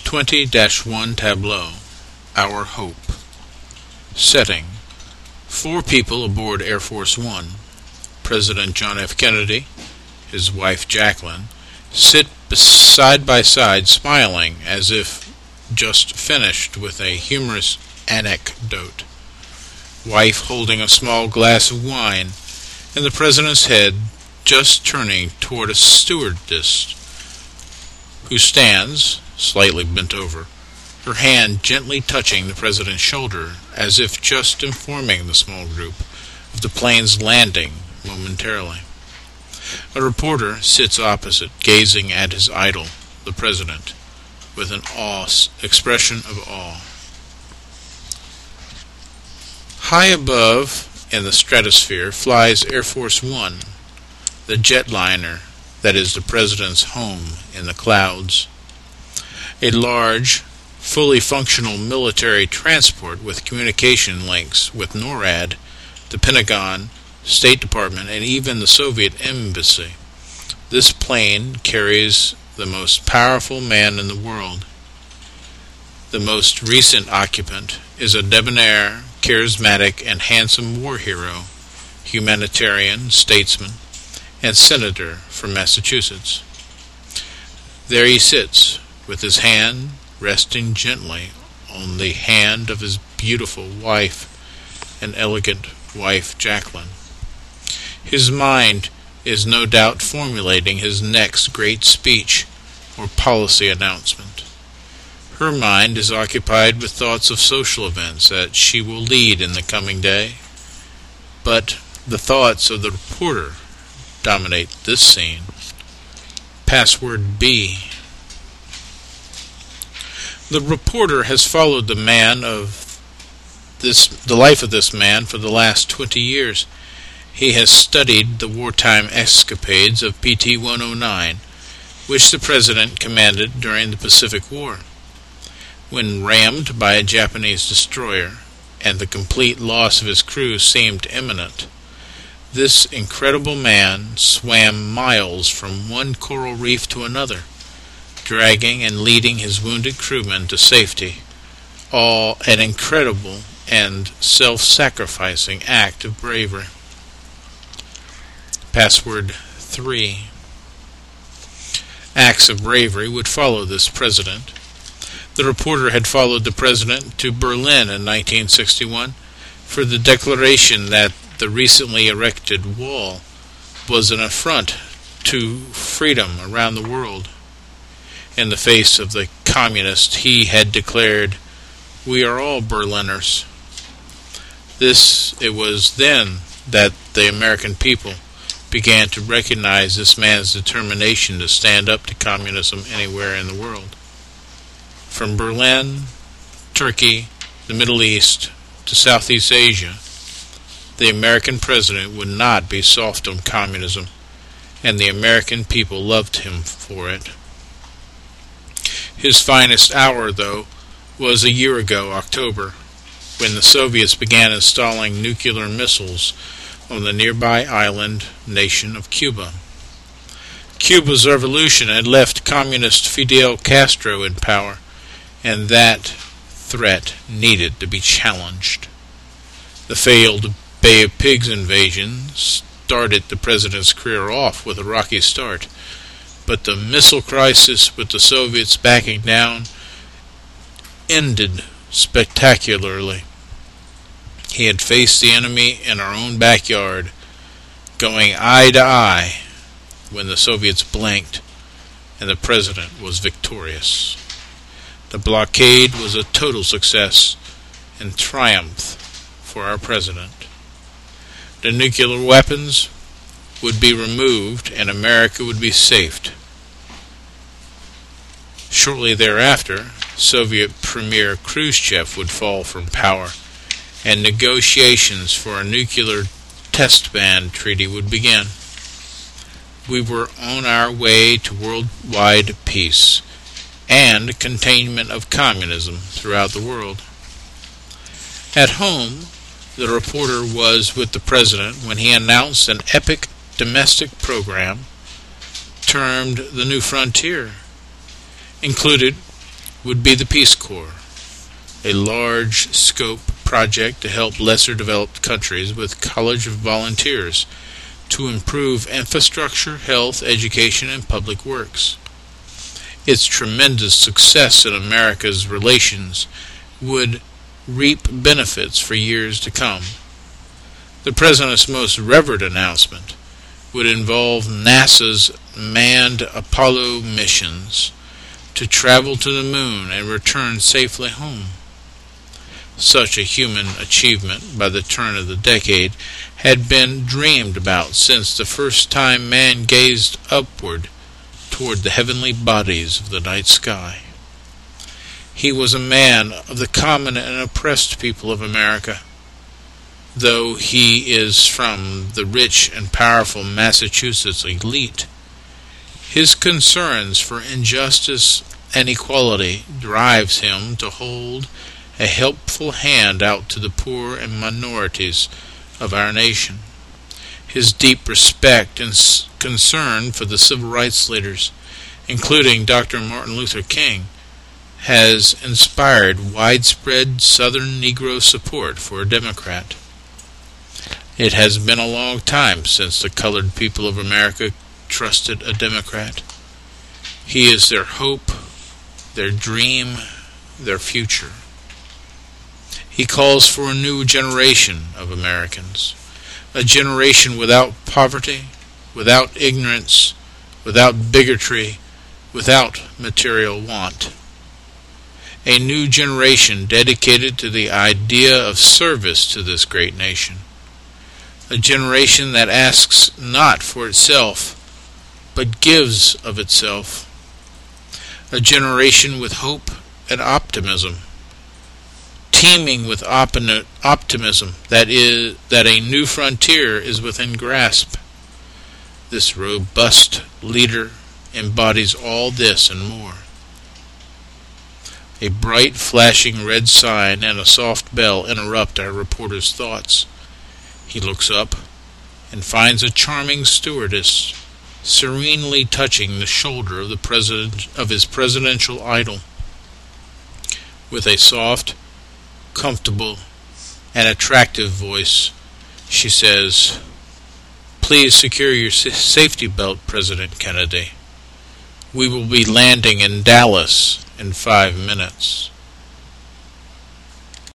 20-1 Tableau. Our Hope. Setting: 4 people aboard Air Force One. President John F. Kennedy, his wife Jacqueline, sit side by side smiling as if just finished with a humorous anecdote. Wife holding a small glass of wine, and the president's head just turning toward a stewardess who stands, slightly bent over, her hand gently touching the president's shoulder as if just informing the small group of the plane's landing momentarily. A reporter sits opposite, gazing at his idol, the president, with an expression of awe. High above, in the stratosphere, flies Air Force One, the jetliner that is the president's home in the clouds. A large, fully functional military transport with communication links with NORAD, the Pentagon, State Department, and even the Soviet Embassy. This plane carries the most powerful man in the world. The most recent occupant is a debonair, charismatic, and handsome war hero, humanitarian, statesman, and senator from Massachusetts. There he sits, with his hand resting gently on the hand of his beautiful wife and elegant wife Jacqueline. His mind is no doubt formulating his next great speech or policy announcement. Her mind is occupied with thoughts of social events that she will lead in the coming day, but the thoughts of the reporter dominate this scene. Password B. The reporter has followed the life of this man for the last 20 years. He has studied the wartime escapades of PT-109, which the president commanded during the Pacific War. When rammed by a Japanese destroyer, and the complete loss of his crew seemed imminent, this incredible man swam miles from one coral reef to another, dragging and leading his wounded crewmen to safety, all an incredible and self-sacrificing act of bravery. Password 3. Acts of bravery would follow this president. The reporter had followed the president to Berlin in 1961 for the declaration that the recently erected wall was an affront to freedom around the world. In the face of the communists, he had declared, "We are all Berliners." It was then that the American people began to recognize this man's determination to stand up to communism anywhere in the world. From Berlin, Turkey, the Middle East, to Southeast Asia, the American president would not be soft on communism, and the American people loved him for it. His finest hour, though, was a year ago, October, when the Soviets began installing nuclear missiles on the nearby island nation of Cuba. Cuba's revolution had left communist Fidel Castro in power, and that threat needed to be challenged. The failed Bay of Pigs invasion started the president's career off with a rocky start, but the missile crisis with the Soviets backing down ended spectacularly. He had faced the enemy in our own backyard, going eye to eye when the Soviets blinked, and the president was victorious. The blockade was a total success and triumph for our president. The nuclear weapons would be removed and America would be saved. Shortly thereafter, Soviet Premier Khrushchev would fall from power, and negotiations for a nuclear test ban treaty would begin. We were on our way to worldwide peace and containment of communism throughout the world. At home, the reporter was with the president when he announced an epic domestic program termed The New Frontier. Included would be the Peace Corps, a large-scope project to help lesser-developed countries with college of volunteers to improve infrastructure, health, education, and public works. Its tremendous success in America's relations would reap benefits for years to come. The President's most revered announcement would involve NASA's manned Apollo missions to travel to the moon and return safely home. Such a human achievement by the turn of the decade had been dreamed about since the first time man gazed upward toward the heavenly bodies of the night sky. He was a man of the common and oppressed people of America. Though he is from the rich and powerful Massachusetts elite, his concerns for injustice and equality drives him to hold a helpful hand out to the poor and minorities of our nation. His deep respect and concern for the civil rights leaders, including Dr. Martin Luther King, has inspired widespread Southern Negro support for a Democrat. It has been a long time since the colored people of America trusted a Democrat. He is their hope, their dream, their future. He calls for a new generation of Americans, a generation without poverty, without ignorance, without bigotry, without material want. A new generation dedicated to the idea of service to this great nation. A generation that asks not for itself, but gives of itself. A generation with hope and optimism, teeming with optimism that a new frontier is within grasp. This robust leader embodies all this and more. A bright flashing red sign and a soft bell interrupt our reporter's thoughts. He looks up and finds a charming stewardess serenely touching the shoulder of his presidential idol. With a soft, comfortable, and attractive voice, she says, "Please secure your safety belt, President Kennedy. We will be landing in Dallas in 5 minutes."